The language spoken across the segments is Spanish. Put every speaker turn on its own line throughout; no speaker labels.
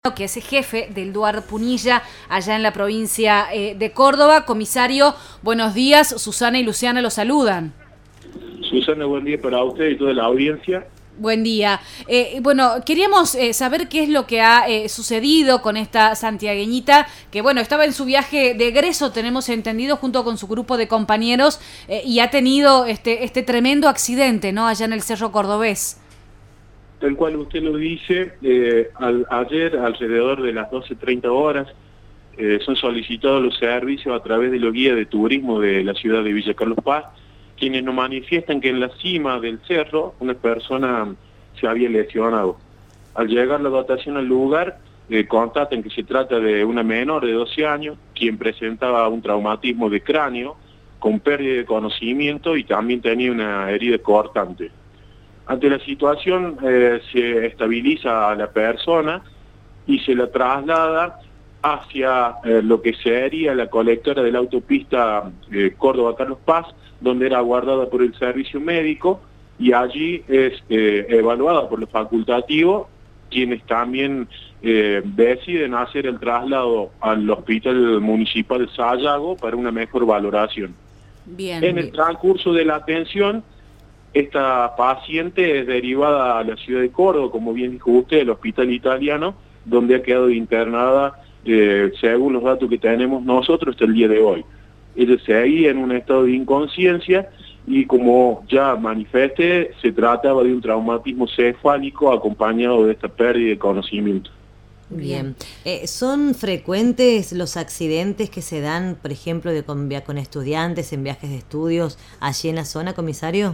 que es jefe del DUAR Punilla, allá en la provincia de Córdoba. Comisario, buenos días. Susana y Luciana los saludan.
Susana, buen día para usted y toda la audiencia.
Buen día. Bueno, queríamos saber qué es lo que ha sucedido con esta santiagueñita, que bueno, estaba en su viaje de egreso, tenemos entendido, junto con su grupo de compañeros, y ha tenido este tremendo accidente, ¿no?, allá en el Cerro Cordobés.
Tal cual usted lo dice, ayer alrededor de las 12:30 horas son solicitados los servicios a través de los guías de turismo de la ciudad de Villa Carlos Paz, quienes nos manifiestan que en la cima del cerro una persona se había lesionado. Al llegar la dotación al lugar, constatan que se trata de una menor de 12 años, quien presentaba un traumatismo de cráneo con pérdida de conocimiento y también tenía una herida cortante. Ante la situación se estabiliza a la persona y se la traslada hacia lo que sería la colectora de la autopista Córdoba-Carlos Paz, donde era aguardada por el servicio médico, y allí es evaluada por los facultativos, quienes también deciden hacer el traslado al Hospital Municipal de Sayago para una mejor valoración.
Bien.
En el transcurso de la atención, esta paciente es derivada a la ciudad de Córdoba, como bien dijo usted, el hospital italiano, donde ha quedado internada, según los datos que tenemos nosotros, hasta el día de hoy. Ella seguía en un estado de inconsciencia y, como ya manifesté, se trataba de un traumatismo cefálico acompañado de esta pérdida de conocimiento.
Bien. ¿Son frecuentes los accidentes que se dan, por ejemplo, con estudiantes en viajes de estudios allí en la zona, comisario?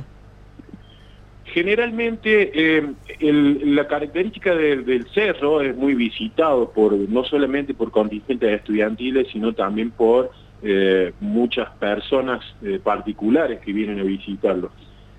Generalmente la característica del cerro es muy visitado no solamente por contingentes estudiantiles, sino también por muchas personas particulares que vienen a visitarlo.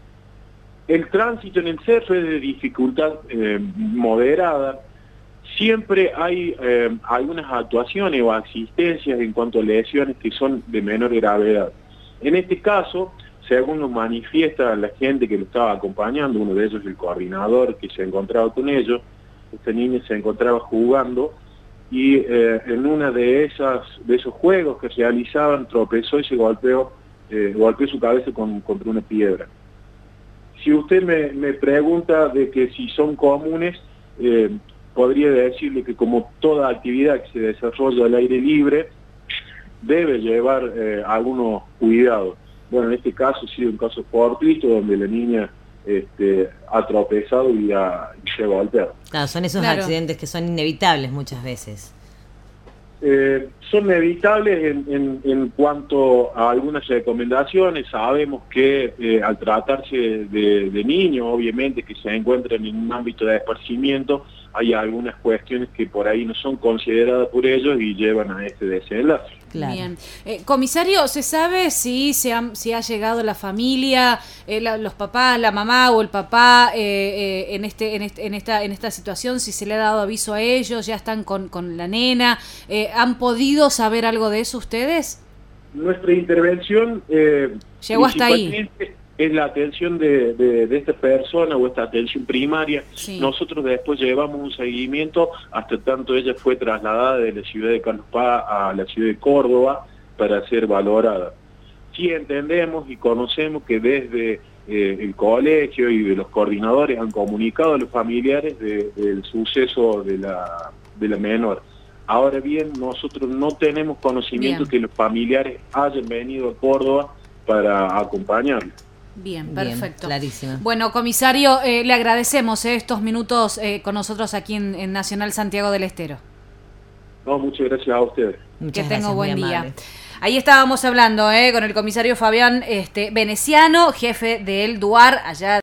El tránsito en el cerro es de dificultad moderada. Siempre hay algunas actuaciones o asistencias en cuanto a lesiones que son de menor gravedad. En este caso, según nos manifiesta la gente que lo estaba acompañando, uno de ellos el coordinador que se encontraba con ellos, esta niña se encontraba jugando y en una de esos juegos que realizaban tropezó y se golpeó su cabeza contra una piedra. Si usted me pregunta de que si son comunes, podría decirle que, como toda actividad que se desarrolla al aire libre, debe llevar algunos cuidados. Bueno, en este caso ha sido un caso fortuito donde la niña ha tropezado y se ha golpeado.
Claro, son esos accidentes que son inevitables muchas veces.
Son inevitables en cuanto a algunas recomendaciones. Sabemos que al tratarse de niños, obviamente, que se encuentran en un ámbito de esparcimiento, hay algunas cuestiones que por ahí no son consideradas por ellos y llevan a este desenlace.
Claro.
Bien. Comisario, ¿se sabe si ha llegado la familia, los papás, la mamá o el papá en esta situación? Si se le ha dado aviso a ellos, ya están con la nena. ¿Han podido saber algo de eso ustedes?
Nuestra intervención
llegó hasta ahí.
Es la atención de esta persona o esta atención primaria.
Sí.
Nosotros después llevamos un seguimiento hasta tanto ella fue trasladada de la ciudad de Carlos Paz a la ciudad de Córdoba para ser valorada. Sí entendemos y conocemos que desde el colegio y de los coordinadores han comunicado a los familiares del suceso de la menor. Ahora bien, nosotros no tenemos conocimiento que los familiares hayan venido a Córdoba para acompañarla.
Bien, perfecto.
Bien, clarísimo.
Bueno, comisario, le agradecemos estos minutos con nosotros aquí en Nacional Santiago del Estero.
No, muchas gracias a ustedes.
Que tenga buen día. Ahí estábamos hablando con el comisario Fabián Veneciano, jefe del DUAR allá